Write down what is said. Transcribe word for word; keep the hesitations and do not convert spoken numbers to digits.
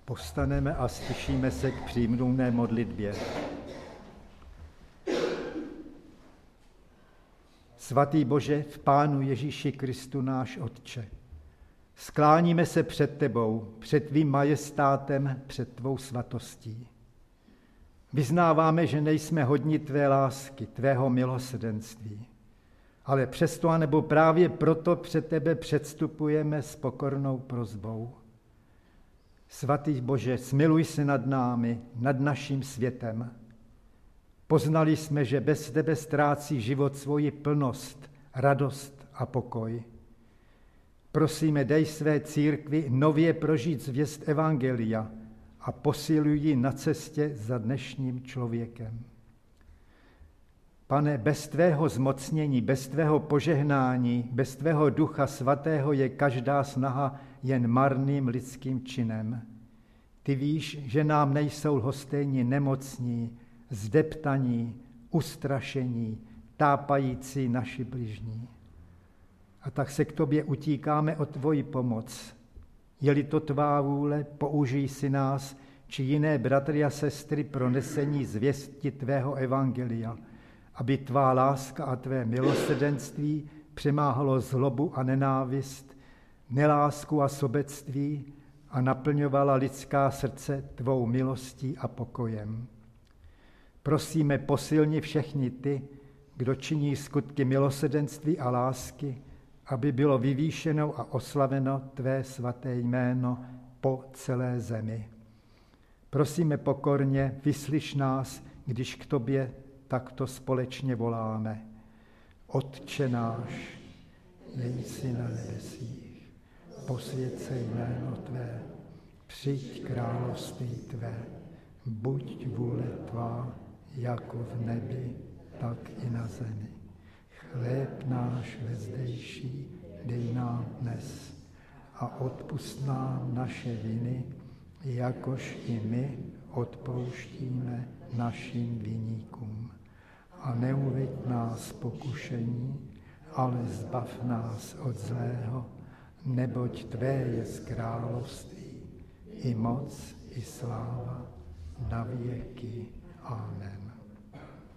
Povstaneme a stišíme se k přímluvné modlitbě. Svatý Bože, v Pánu Ježíši Kristu náš Otče, skláníme se před tebou, před tvým majestátem, před tvou svatostí. Vyznáváme, že nejsme hodni tvé lásky, tvého milosrdenství, ale přesto anebo právě proto před tebe předstupujeme s pokornou prosbou. Svatý Bože, smiluj se nad námi, nad naším světem. Poznali jsme, že bez tebe ztrácí život svoji plnost, radost a pokoj. Prosíme, dej své církvi nově prožít zvěst evangelia a posiluj ji na cestě za dnešním člověkem. Pane, bez tvého zmocnění, bez tvého požehnání, bez tvého Ducha Svatého je každá snaha jen marným lidským činem. Ty víš, že nám nejsou lhostejní nemocní, zdeptaní, ustrašení, tápající naši bližní. A tak se k tobě utíkáme o tvoji pomoc. Je-li to tvá vůle, použij si nás, či jiné bratry a sestry pro nesení zvěsti tvého evangelia, aby tvá láska a tvé milosrdenství přemáhalo zlobu a nenávist, nelásku a sobectví a naplňovala lidská srdce tvou milostí a pokojem. Prosíme, posilni všechny ty, kdo činí skutky milosrdenství a lásky, aby bylo vyvýšeno a oslaveno tvé svaté jméno po celé zemi. Prosíme pokorně, vyslyš nás, když k tobě takto společně voláme. Otče náš, jež jsi na nebesích, posvěť se jméno tvé, přijď království tvé, buď vůle tvá, jako v nebi, tak i na zemi. Chléb náš vezdejší dej nám dnes a odpusť nám naše viny, jakož i my odpouštíme našim viníkům. A neuveď nás pokušení, ale zbav nás od zlého, neboť tvé je království, i moc, i sláva, na věky. Amen.